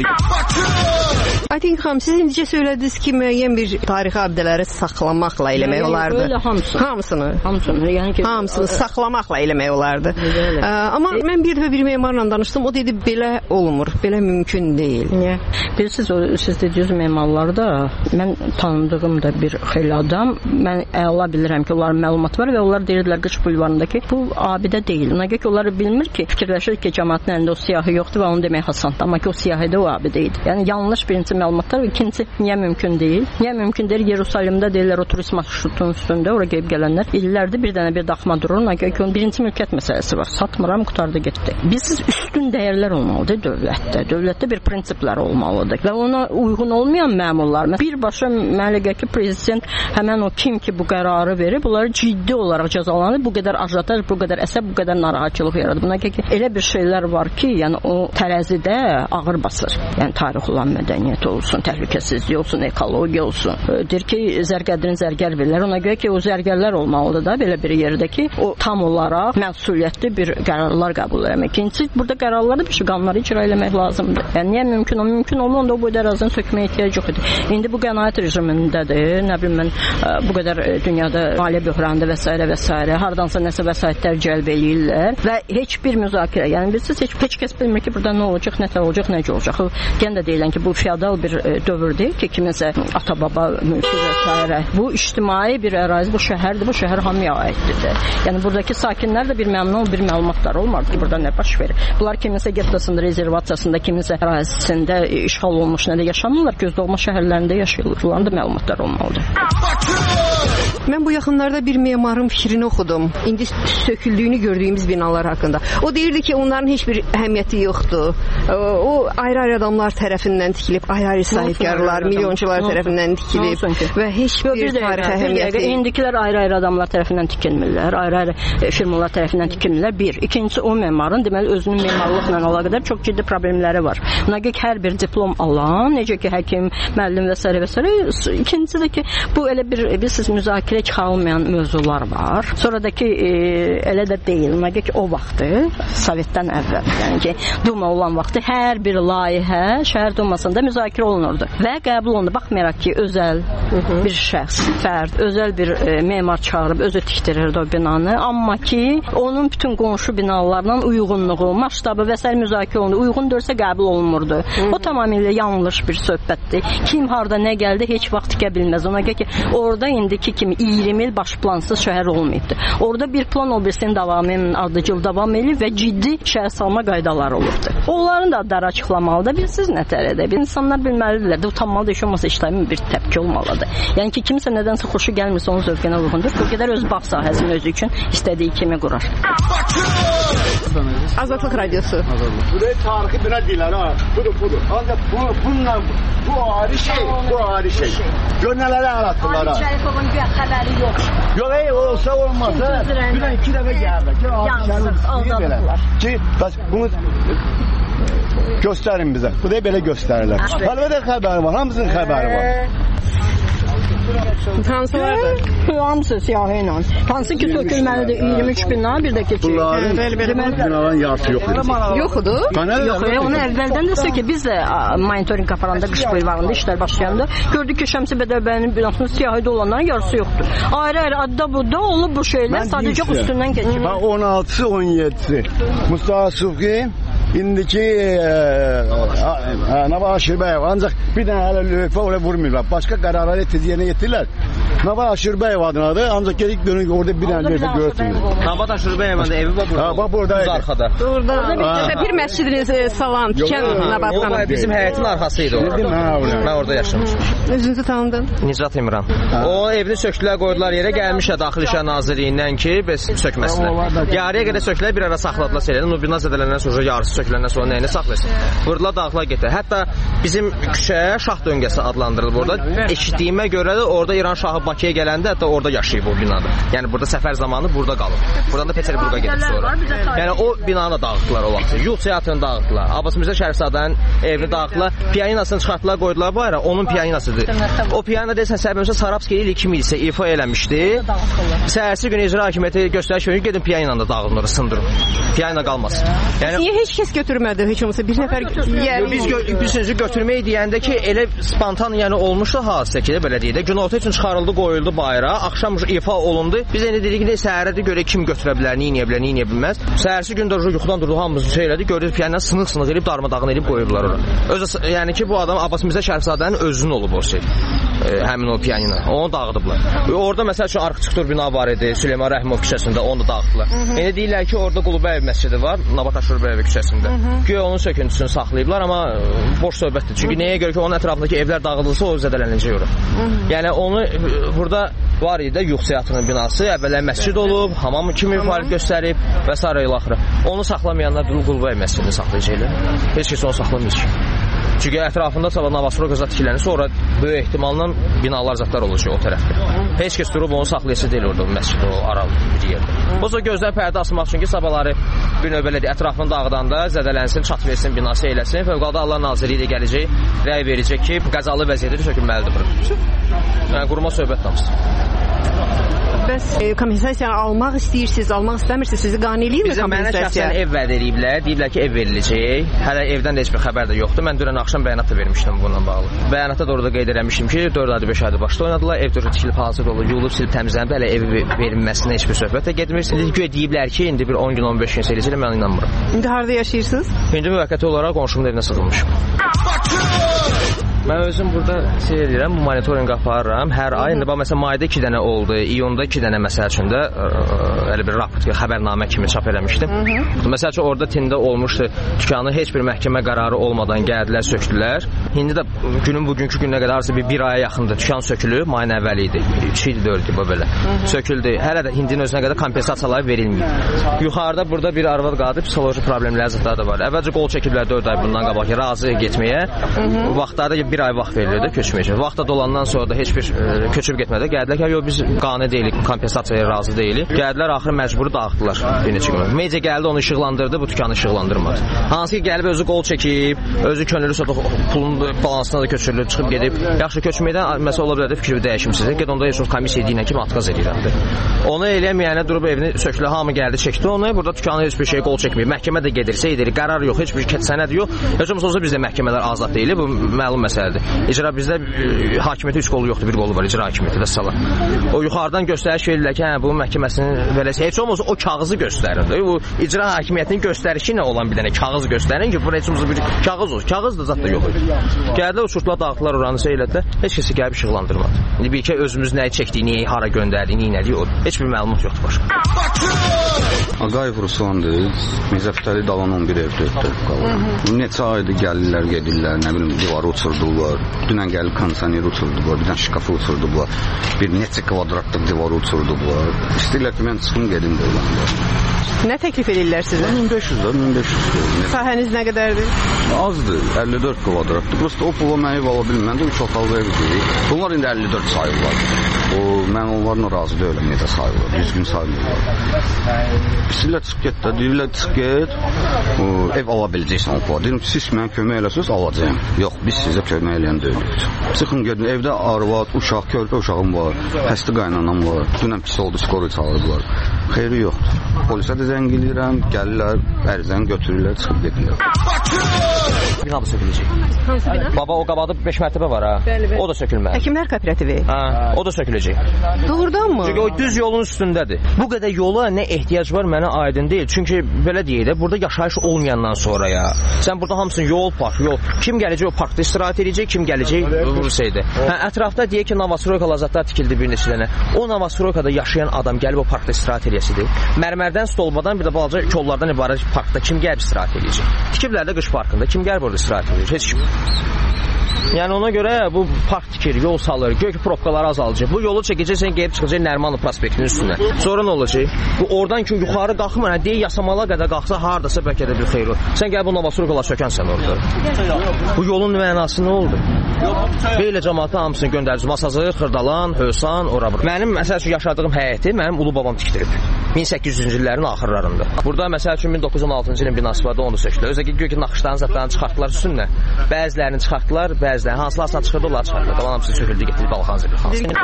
Aytin xanım, siz indicə söylədiniz ki, müəyyən bir tarixi abidələri saxlamaqla eləmək olardı. Öyle hamısını. Hamısını. Hamısını. Yəni ki, hamısını saxlamaqla eləmək olardı. Ə, amma mən bir dəfə bir memarla danışdım. O dedi belə olmur, belə mümkün deyil. Niyə? Bilirsiniz, o siz dediniz memarlarda mən tanıdığım da bir xeyli adam, mən əla bilirəm ki, onların məlumat var və onlar deyirlər Qış bulvarındakı bu abidə deyil. Ona görə ki, onlar bilmir ki, fikirləşir ki, cəmaətin əlində o siyahı yoxdur və onu demək asandır. Amma ki, o siyahı da o abidə idi. Yəni yanlış birinci məlumatlar və ikinci niyə mümkün deyil? Niyə mümkün deyil? Yerusalimdə deyirlər o turist marşrutunun üstündə ora gəlib gələnlər illərdir bir dənə bir daxma durur. Ona görə ki, onun birinci mülkiyyət məsələsi var. Satmıram, qutardı getdi. Biz üstün dəyərlər olmalıdır dövlətdə. Dövlətdə bir prinsiplər olmalıdır və ona uyğun olmayan məmurlar birbaşa mənə gəlir ki, prezident həmən o kim ki bu qərarı verir, bunları ciddi olaraq cəzalanır. Bu qədər ajotaj, bu qədər əsəb, bu qədər narahatçılıq yaradır. Buna görə ki, elə bir şeylər var ki, yəni o tərəzidə ağır basır. Yəni tarix olan mədəniyyət o olsun, təhlükəsizlik olsun, ekologiya olsun. Deyir ki, zərgərlərin zərgər verirlər. Ona görə ki, o zərgərlər olmalıdır da belə bir yerdə ki, o tam olaraq məsuliyyətli bir qərarlar qəbul etmək. İkincisi, burada qərarları bir şey qanunları icra etmək lazımdır. Yəni niyə mümkün o mümkün olmalı, onda o boyda ərazini sökməyə ehtiyac yox idi. İndi bu qənaət rejimindədir. Nə bilim mən bu qədər dünyada maliyyə böhranında və s. və s. hardansa nəsə vəsaitlər cəlb eləyirlər və heç bir müzakirə, yəni biz heç, heç kəs bilmir ki, burada nə olacaq, nə olacaq, nə olacaq. Yenə də deyilən ki, bu feodal bir dövr deyil ki, kiminsə ata-baba mülkü və s. Bu ictimai bir ərazi, bu şəhərdir, bu şəhər hamıya aiddir. Yəni buradakı sakinlər də bir məmnun, bir məlumatlar olmadı ki, burada nə baş verir. Bunlar kiminsə getdasında, rezervasiyasında, kiminsə ərazisində işğal olmuş, nə də yaşamırlar, gözdolma şəhərlərində yaşayırlar. Bunların da məlumatlar olmalıdır. Mən bu yaxınlarda bir memarın fikrini oxudum. İndi söküldüyünü gördüyümüz binalar haqqında. O deyirdi ki, onların heç bir əhəmiyyəti yoxdur. O ayrı-ayrı adamlar tərəfindən tikilib, ayrı-ayrı sahibkarlar, milyonçular tərəfindən tikilib və heç bir tarix əhəmiyyəti. İndikilər ayrı-ayrı adamlar tərəfindən tikilmirlər, ayrı-ayrı firmalar tərəfindən tikilmirlər. Bir. İkincisi, o memarın deməli özünün memarlıqla əlaqədar çox ciddi problemləri var. Buna görə hər bir diplom alan, necə ki, həkim, müəllim və s. və s. İkincisi də ki, bu elə bir bilirsiniz müzakirə çıxarılmayan mövzular var. Sonra da ki, e, elə də deyil. Buna görə ki, o vaxtı Sovetdən əvvəl, yəni ki, Duma olan vaxtı hər bir layihə şəhər Dumasında müzakirə olunurdu və qəbul olundu. Baxmayaraq ki, özəl bir şəxs, fərd, özəl bir e, memar çağırıb özü tikdirirdi o binanı, amma ki, onun bütün qonşu binalarla uyğunluğu, masştabı və s. müzakirə olundu. Uyğun dörsə qəbul olunmurdu. O tamamilə yanlış bir söhbətdir. Kim harda nə gəldi, heç vaxt tikə bilməz. Ona görə ki, orada indiki kimi iyirmi il baş plansız şəhər olmayıbdı. Orada bir plan o birisinin davamının ardıcıl davam eləyib və ciddi şəhər salma qaydaları olubdu. Onların da adları açıqlamalıdır. Bilsiz nə tərədə? İnsanlar bilməlidirlər də, utanmalı da heç olmasa işləmin bir təpki olmalıdır. Yəni ki, kimsə nədənsə xoşu gəlmirsə onun zövqünə uyğundur. O qədər öz bağ sahəsini özü üçün istədiyi kimi qurar. Azadlıq radiosu. Buraya tarixi bina deyirlər ha. Budur, budur. Ancaq bu, bununla bu ayrı şey, bu ayrı şey. Gör nələrə anlatırlar ha. Şərifovun güya xəbəri yox. Yox, ey, olsa olmasa bir iki dəfə gəldi ki, yansız, aldadılar. Ki, bəs bunu göstərin bizə. Bu da belə göstərirlər. Əlbəttə xəbəri var, hamısının xəbəri var. Hansılardır? Hamısı siyahı ilə. Hansı ki, sökülməlidir iyirmi üç bina, bir də keçir. Bunların binaların yarısı yox idi. Yoxudur? Yox, onu əvvəldən də sökü. Biz də monitoring aparanda, qış bulvarında işlər başlayanda gördük ki, Şəmsi Bədəbənin binasının siyahıda olanların yarısı yoxdur. Ayrı-ayrı adda budda olub bu şeylər, sadəcə üstündən keçir. on altısı on yedisi Mustafa Sufki, indiki Nava Aşırbəyev, ancaq bir dənə hələ lövhə oraya vurmuyorlar. Başqa qərarları tez yerinə yetirlər. Nava Aşırbəyev adınadır, ancaq gedik dönük orada bir dənə lövhə görürsünüz. Nava Aşırbəyev da evi var burada. Ha, bax buradaydı. Arxada. Orada bir dəfə bir məscidiniz salan, tikən Nabatxanı. O bizim həyətin arxasıydı orada. Mən orada yaşamışım. Özünüzü tanıdın? Nicrat İmran. O evini söktülər, qoydular yerə, gəlmişə Daxili İşlər Nazirliyindən ki, bəs sökməsinlər. Yarıya qədər söktülər, bir ara saxladılar şeyləri. O bina zədələndən sonra yarısı söküləndən sonra nəyini saxlasın? Vurdular, dağıtlar getdi. Hətta bizim küçəyə Şah döngəsi adlandırılıb orada. Eşitdiyimə görə də orada İran şahı Bakıya gələndə hətta orada yaşayıb o binada. Yəni burada səfər zamanı burada qalıb. Buradan da Peterburqa gedib sonra. Yəni o binanı da dağıtdılar o vaxt. Yul teatrını dağıtdılar. Abbas Mirzə Şərifzadənin evini dağıtdılar. Piyaninasını çıxartdılar, qoydular bu ara. Onun piyaninasıdır. O piyanino desən səbəbimizə Sarabski il iki min isə ifa eləmişdi. Səhərsi gün icra hakimiyyəti göstəriş verir, gedin piyaninanı da dağıdın, sındırın. Piyanino qalmasın. Yəni niyə heç kəs götürmədi? Heç olmasa bir nəfər yəni biz biz götürməyi deyəndə ki, elə spontan yəni olmuşdu hadisə ki, belə deyək də, günorta üçün çıxarıldı, qoyuldu bayıra, axşam ifa olundu. Biz indi dedik ki, səhərə də görə kim götürə bilər, nə edə bilər, nə edə bilməz. Səhərsi gün də yuxudan durdu, hamımız şey elədi, gördük piyanino sınıq-sınıq edib darmadağın edib qoyublar ora. Özü yəni ki, bu adam Abbas Mirzə Şərifzadənin özünün olub o şey. E, həmin o piyanino. Onu dağıdıblar. E, orada məsəl üçün arxitektur bina var idi, Süleyman Rəhimov küçəsində, onu da dağıtdılar. İndi deyirlər ki, orada Qulubəyev məscidi var, Nabat Aşurbəyev küçəsində. Güya onun söküntüsünü saxlayıblar, amma boş söhbətdir. Çünki nəyə görə ki, onun ətrafındakı evlər dağıdılsa, o zədələnəcək ora. Yəni onu burada var idi, Yuxu teatrının binası, əvvəllər məscid olub, hamam kimi fəaliyyət göstərib və s. ilə axırı. Onu saxlamayanlar Qulubəyev məscidini saxlayacaqlar. Heç kəs onu saxlamayacaq. Çünki ətrafında sabah Novostroyka zat tikilənir, sonra böyük ehtimalla binalar zatlar olacaq o tərəfdə. Heç kəs durub onu saxlayası deyil orada məscid, o aralı bir yerdə. O zaman gözdən pərdə asmaq üçün ki, sabahları bir növbələ ətrafını dağıdanda zədələnsin, çat versin, binası eləsin. Fövqəladə Allah Nazirliyi də gələcək, rəy verəcək ki, qəzalı vəziyyətdə sökülməlidir bura. Yəni quruma söhbət damısın. Bəs e, kompensasiyanı almaq istəyirsiniz, almaq istəmirsiniz, sizi qane eləyirmi kompensasiya? Bizə mənə şəxsən ev vəd ediblər, deyiblər ki, ev veriləcək. Hələ evdən də heç bir xəbər də yoxdur. Mən dünən axşam bəyanat da vermişdim bununla bağlı. Bəyanatda da orada qeyd eləmişdim ki, dörd ayda beş ayda başda oynadılar, ev dörd tikilib hazır olub, yuyulub, silib təmizlənib, hələ ev verilməsinə heç bir söhbət də getmir. Güya deyiblər ki, indi bir on gün, on beş gün eləyəcəklər, mən inanmıram. İndi harda yaşayırsınız? İndi müvəqqəti olaraq qonşumun evinə sığınmışam. Mən özüm burada şey edirəm, monitorinq aparıram. Hər ay, indi bax məsələn mayda iki dənə oldu, iyunda iki dənə məsəl üçün də elə bir raport, xəbərnamə kimi çap eləmişdim. Məsəl üçün orada tində olmuşdu, dükanı heç bir məhkəmə qərarı olmadan gəldilər, sökdülər. İndi də günün bugünkü gününə qədər arası bir, bir aya yaxındır, dükan sökülüb, mayın əvvəli idi. üç il, dörd il bu belə. Söküldü. Hələ də hindinin özünə qədər kompensasiyalar verilməyib. Yuxarıda burada bir arvad qaldı, psixoloji problemlər zətləri də var. Əvvəlcə qol çəkiblər dörd ay bundan qabaq ki, razı getməyə. Vaxtlarda bir ay vaxt verilirdi köçməyəcək. Vaxtda dolandan sonra da heç bir e, köçüb getmədi. Gəldilər ki, yox biz qane deyilik, kompensasiyaya razı deyilik. Gəldilər axırı məcburi dağıtdılar bir neçə gün. Media gəldi, onu işıqlandırdı, bu dükanı işıqlandırmadı. Hansı ki gəlib özü qol çəkib, özü könüllü sota pulun balansına da köçürülüb, çıxıb gedib. Yaxşı köçməkdən məsələ ola bilər, fikri dəyişimsizdir. Get onda heç komissiya deyilən kimi atqaz edirəm. Onu eləməyənə durub evini sökülə, hamı gəldi, çəkdi onu. Burada dükanı heç bir şey qol çəkmir. Məhkəmə də gedirsə edir, qərar yox, heç bir sənəd yox. Heç olmasa bizdə məhkəmələr azad deyil, bu məlum məsələdir. İcra bizdə e, hakimiyyəti üç qolu yoxdur, bir qolu var, icra hakimiyyəti və salam. O yuxarıdan göstəriş verirlər ki, hə, bu məhkəməsinin verəsi heç olmasa o kağızı göstərir. Bu icra hakimiyyətinin göstərişi ilə olan bir dənə kağız göstərin ki, bu heç olmasa bir kağız olsun. Kağız da zət da yox idi. Gəldilər, uçurtlar, dağıtdılar oranı seylədilər. Heç kəsi gəlib işıqlandırmadı. İndi bir ki, özümüz nəyi çəkdiyini, hara göndərdiyini, nədir, o heç bir məlumat yoxdur başqa. Ağayev Ruslandır. Mirzəfətəli Dalan on bir evdə qalır. Neçə aydır gəlirlər, gedirlər, nə bilim, divarı uçurdular. Dünən gəlib kondisioneri uçurdular, bir dənə şkafı uçurdular, bir neçə kvadratlıq divarı uçurdular. İstəyirlər ki, mən çıxım, gedim deyirlər. Nə təklif edirlər sizə? min beş yüz, min beş yüz. Sahəniz nə qədərdir? Azdır, əlli dörd kvadratdır. Prosta o pula mən ev ala bilməm, də üç otaqlı evdir. Bunlar indi əlli dörd sayırlar. O, mən onlarla razı deyiləm, necə sayırlar, düzgün sayırlar. İstəyirlər çıx get də, deyirlər çıx get, o, ev ala biləcəksən o pula. Deyirəm, siz mənə kömək eləsiniz, alacağım. Yox, biz sizə kömək eləyən deyilik. Çıxın gedin, evdə arvad, uşaq, körpə uşağım var, xəstə qaynanam var. Dünən pis oldu, skoru çağırdılar. Xeyri yoxdur. Polisə də zəng eləyirəm, gəlirlər, ərizəni götürürlər, çıxıb gedirlər. Bina da söküləcək. Hansı bina? Baba, o qabada beş mərtəbə var ha. Bəli, bəli. O da sökülməli. Həkimlər kooperativi. Hə, o da söküləcək. Doğrudanmı? Çünki o düz yolun üstündədir. Bu qədər yola nə ehtiyac var mənə aydın deyil. Çünki belə deyək də, burada yaşayış olmayandan sonra ya. Sən burada hamısını yol, park, yol. Kim gələcək o parkda istirahət edəcək, kim gələcək Rusiyada. Hə, ətrafda deyək ki, Novostroyka lazatlar tikildi bir neçə dənə. O Novostroykada yaşayan adam gəlib o parkda istirahət edəsidir. Mərmərdən, stolbadan bir də balaca kollardan ibarət parkda kim gəlib istirahət edəcək? Tikiblər də qış parkında. Kim gəlib orada istirahət edəcək? Heç kim. Yəni ona görə bu park tikir, yol salır, gök probkaları azalacaq. Bu yolu çəkəcəksən, gəlib çıxacaq Nərmanov prospektinin üstünə. Sonra nə olacaq? Bu oradan ki yuxarı qalxmır, hə deyə Yasamala qədər qalxsa hardasa bəlkə də bir xeyir olur. Sən gəl bu Novostroykalar sökənsən orada. Bu yolun mənası nə oldu? Belə cəmaatın hamısını göndərəcək. Masazır, Xırdalan, Hövsan, ora bura. Mənim məsəl üçün yaşadığım həyəti mənim ulu babam tikdirib. min səkkiz yüzüncü illərin axırlarında. Burada məsəl üçün min doqquz yüz on altıncı ilin binası vardı, onu sökdülər. Özə ki, gök naxışların zətlərini çıxartdılar üstündən. Bəzilərini çıxartdılar, bəzilərini hansılarsa çıxırdı, onları çıxartdılar. Qalan hamısı söküldü, getdi Balxanzəli xansı.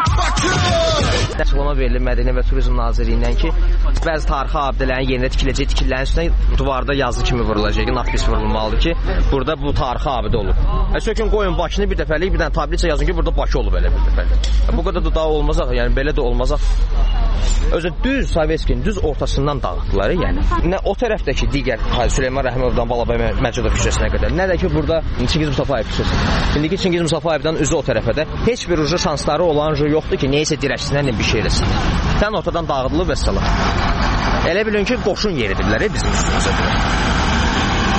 Açıqlama verildi Mədəniyyət və Turizm Nazirliyindən ki, bəzi tarixi abidələrin yerinə tikiləcək, tikililərin üstünə duvarda yazı kimi vurulacaq, natpis vurulmalıdır ki, burada bu tarixi abidə olub. E, sökün qoyun Bakını bir dəfəlik, bir dənə tablicə yazın ki, burada Bakı olub elə bir dəfəlik. E, bu qədər də daha olmaz axı, yəni belə də olmaz axı. Özü düz Sovetskinin düz ortasından dağıtdılar, yəni. Nə o tərəfdəki digər Süleyman Rəhmovdan Balabay Məcudov küçəsinə qədər, nə də ki burada Çingiz Mustafayev küçəsi. İndiki Çingiz Mustafayevdən üzü o tərəfə də heç bir ucu şansları olan yoxdur ki, neysə dirəçsinə bir şey eləsin. Sən ortadan dağıdılıb və salam. Elə bilin ki, qoşun yeridirlər bizim üstümüzə.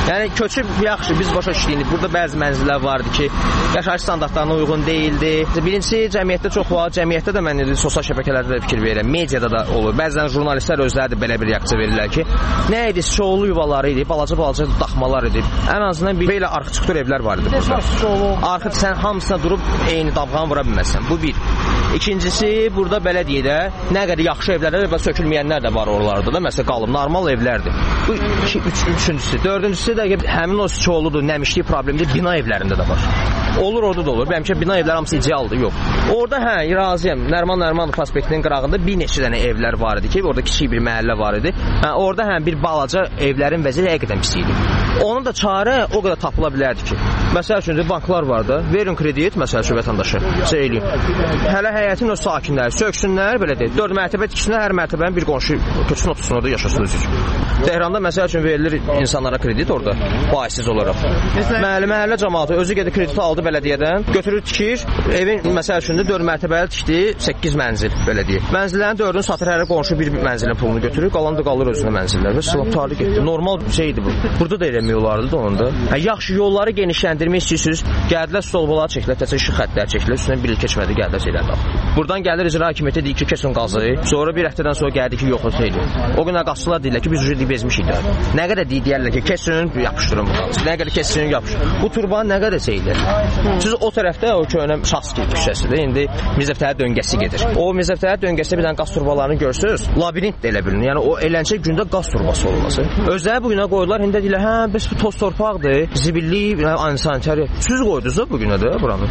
Yəni köçüb yaxşı, biz başa düşdük. Burada bəzi mənzillər vardı ki, yaşayış standartlarına uyğun deyildi. Birincisi, cəmiyyətdə çox var. Cəmiyyətdə də mən sosial şəbəkələrdə də fikir verirəm. Mediada da olur. Bəzən jurnalistlər özləri də belə bir reaksiya verirlər ki, nə idi? Çoğulu yuvaları idi, balaca-balaca daxmalar idi. Ən azından bir belə arxitektur evlər var idi burada. Arxit sən hamısına durub eyni davğanı vura bilməzsən. Bu bir. İkincisi, burada belə deyək də, nə qədər yaxşı evlərdə və sökülməyənlər də var oralarda da. Məsələn, qalıb, normal evlərdir. Bu iki, üç, üçüncüsü. Dördüncüsü də həmin o çoğuludur, nəmişlik problemi bina evlərində də var. Olur, orada da olur. Bəlkə bina evlər hamısı idealdır, yox. Orada hə, razıyam. Nərman Nərmanov prospektinin qırağında bir neçə dənə evlər var idi ki, orada kiçik bir məhəllə var idi. Hə, orada hə bir balaca evlərin vəziyyəti həqiqətən pis idi. Onun da çarə o qədər tapıla bilərdi ki. Məsəl üçün banklar var da, verin kredit, məsəl üçün vətəndaşa. Şey eləyim. Hələ həyətin öz sakinləri söksünlər, belə deyək. dörd mərtəbə tiksinlər, hər mərtəbənin bir qonşu köçsün, otursun orada yaşasın özü. Tehranda məsəl üçün verilir insanlara kredit orada, faizsiz olaraq. Məhəllə məhəllə cəmaatı özü gedir krediti aldı bələdiyyədən, götürür tikir, evin məsəl üçün də dörd mərtəbəli tikdi, səkkiz mənzil belə deyək. Mənzillərin dördünü satır, hər qonşu bir mənzilin pulunu götürür, qalan da qalır özünə mənzillər və silahtarlıq etdi. Normal şeydir bu. Burada da eləmək olardı da onda. Hə, yaxşı yolları genişləndirmək istəyirsiniz, gəldilər stolbalar çəkilər, təzə işıq xəttləri çəkilər, üstündən bir il keçmədi, gəldilər şeylər. Buradan gəlir icra hakimiyyəti deyir ki, kesin qazı. Sonra bir həftədən sonra gəldi ki, yox olsaydı. O gün qazçılar deyirlər ki, biz ucu bezmişik də. Nə qədər deyirlər ki, kesin yapışdırın bu qazı. Nə qədər kesin yapışdırın. Bu turban nə qədər şeydir. Siz o tərəfdə o köhnə şahs küçəsidir. İndi Mirzəfətəli döngəsi gedir. O Mirzəfətəli döngəsində bir dənə qaz turbalarını görsüz, labirint də elə bilinir. Yəni o eləncə gündə qaz turbası olması. Özləri bu günə qoydular, indi deyirlər, hə, bəs bu toz torpaqdır, zibilli, antisanitariya. Siz qoydunuz da bu günə də buranı.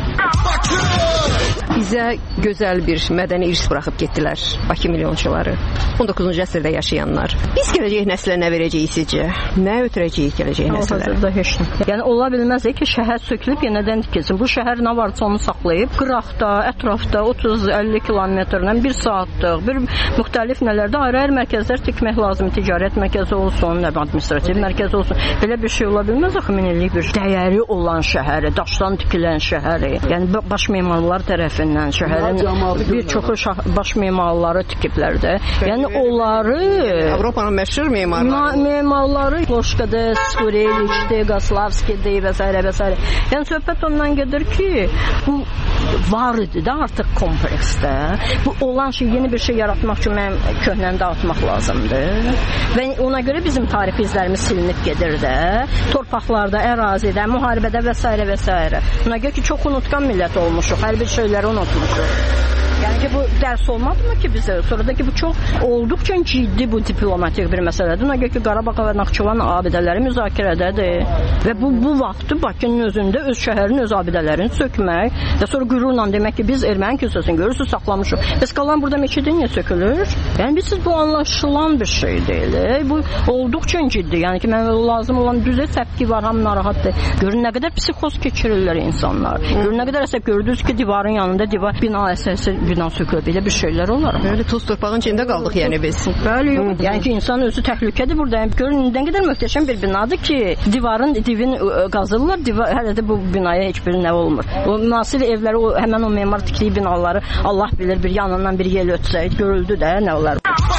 Bizə gözəl bir mədəni irs buraxıb getdilər Bakı milyonçuları, on doqquzuncu əsrdə yaşayanlar. Biz gələcək nəslə nə verəcəyik sizcə? Nə ötürəcəyik gələcək nəslə? Hazırda heç nə. Yəni ola bilməz ki, şəhər sökülüb yenidən tikilsin. Bu şəhər nə varsa onu saxlayıb, qıraqda, ətrafda otuz əlli kilometrdən bir saatlıq, bir müxtəlif nələrdə ayrı-ayrı mərkəzlər tikmək lazım. Ticarət mərkəzi olsun, nə administrativ mərkəzi olsun. Belə bir şey ola bilməz axı min illik bir dəyəri olan şəhəri, daşdan tikilən şəhəri. Yəni baş memarlar tərəfindən şəhərin bir çoxu baş memarları tikiblər də. Yəni onları Avropanın məşhur memarları, memarları Loşkada, Skureliçdə, Qaslavskidə və s. və s. Yəni söhbət ondan gedir ki, bu var idi də artıq kompleksdə. Bu olan şey yeni bir şey yaratmaq üçün mənim köhnəni dağıtmaq lazımdır. Və ona görə bizim tarix izlərimiz silinib gedir də. Torpaqlarda, ərazidə, müharibədə və s. və s. Ona görə ki, çox unutqan millət olmuşuq. Hər bir şeyləri unutmuşuq. Yəni ki, bu dərs olmadımı ki bizə? Sonra da ki, bu çox olduqca ciddi bu diplomatik bir məsələdir. Ona görə ki, Qarabağ və Naxçıvan abidələri müzakirədədir. Və bu, bu vaxtı Bakının özündə öz şəhərin öz abidələrini sökmək və sonra qürurla demək ki, biz erməni kilsəsini görürsünüz, saxlamışıq. Bəs qalan burada meçidi niyə sökülür? Yəni, biz bu anlaşılan bir şey deyil. Bu olduqca ciddi. Yəni ki, mən lazım olan düzə səpki var, ham narahatdır. Görün nə qədər psixoz keçirirlər insanlar. Görün nə qədər əsəb gördünüz ki, divarın yanında divar, bina əsası bina sökülür. Belə bir şeylər olar. Böyle toz torpağın içində qaldıq yəni biz. Bəli, yox. Yəni ki, insan özü təhlükədir burada. Görün nə qədər möhtəşəm bir binadır ki, divarın divin qazırlar, divar hələ də bu binaya heç bir nə olmur. O müasir evləri, o həmin o memar tikdiyi binaları Allah bilir bir yanından bir yel ötsəydi, görüldü də nə olar.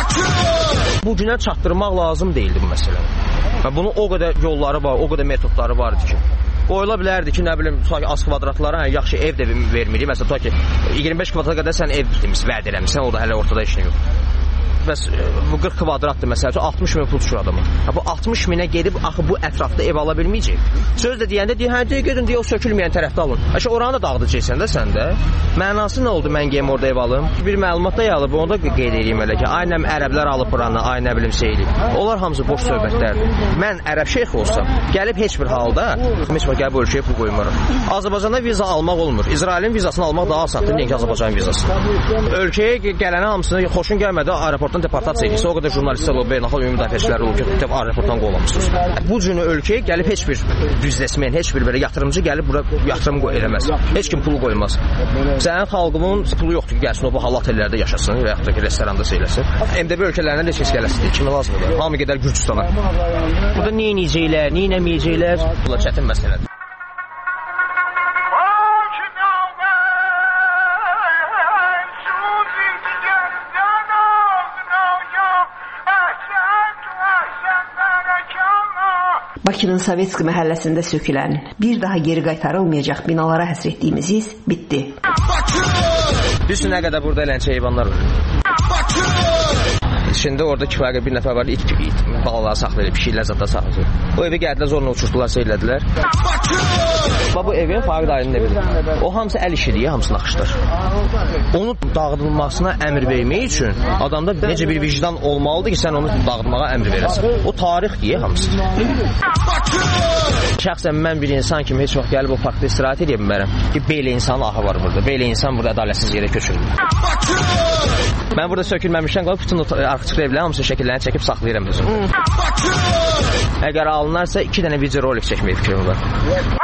Bu günə çatdırmaq lazım deyildi bu məsələni. Və bunun o qədər yolları var, o qədər metodları var idi ki. Qoyula bilərdi ki, nə bilim, az kvadratlara hə, yaxşı ev də vermirik. Məsələn, ta ki, iyirmi beş kvadrata qədər sən ev demiş, vəd eləmişsən, o da hələ ortada işin yox. Bəs bu qırx kvadratdır məsələn, altmış min pul düşür adama. Bu altmış minə gedib axı bu ətrafda ev ala bilməyəcək. Söz də deyəndə deyir, hə, deyə gedin deyə o sökülməyən tərəfdə alın. Əşə oranı da dağıdacaqsan da sən də. Mənası nə oldu mən geyim orada ev alım? Bir məlumat da yalıb, onu da qeyd edeyim elə ki, aynən ərəblər alıb buranı, ay nə bilim şeylik. Onlar hamısı boş söhbətlərdir. Mən ərəb şeyx olsam, gəlib heç bir halda, heç bir gəlib bu ölkəyə pul qoymuram. Azərbaycanda viza almaq olmur. İsrailin vizasını almaq daha asandır, nəinki Azərbaycanın vizası. Ölkəyə gələnə hamısını xoşun gəlmədi, aeroportdan deportasiya edirsə, o qədər jurnalistlər olub, beynəlxalq ümumi müdafiəçilər olub ki, aeroportdan qovulamışsınız. Bu cünü ölkəyə gəlib heç bir biznesmen, heç bir belə yatırımcı gəlib bura yatırım eləməz. Heç kim pulu qoymaz. Sənin xalqının pulu yoxdur ki, gəlsin o bu hal otellərdə yaşasın və yaxud da ki, restoranda söyləsin. M D B ölkələrindən heç kəs gələsin, kimi lazımdır. Hamı gedər Gürcüstana. Burada nə edəcəklər, nə etməyəcəklər? Bu da çətin məsələdir. Bakının Sovetski məhəlləsində sökülən, bir daha geri qaytarılmayacaq binalara həsr etdiyimiz his bitdi. Düz nə qədər burada eləncə heyvanlar var. Şimdi orada kifayət bir nəfər var, it, it balaları saxlayır, pişiklər zada saxlayır. O evi gəldilər, zorla uçurtdular, seylədilər. Bax, bu evin Fağid Ayının evidir. O hamısı əl işidir, hamısı naxışdır. Onun dağıdılmasına əmr vermək üçün adamda necə bir vicdan olmalıdır ki, sən onu dağıtmağa əmr verəsən. O tarixdir, hamısı. Şəxsən mən bir insan kimi heç vaxt gəlib o parkda istirahət edə bilmərəm ki, belə insanın ahı var burada. Belə insan burada ədalətsiz yerə köçürülür. Mən burada sökülməmişdən qalıb bütün arxıçıq evlərin hamısı şəkillərini çəkib saxlayıram özüm. Əgər alınarsa iki dənə video rolik çəkməyə fikrim var.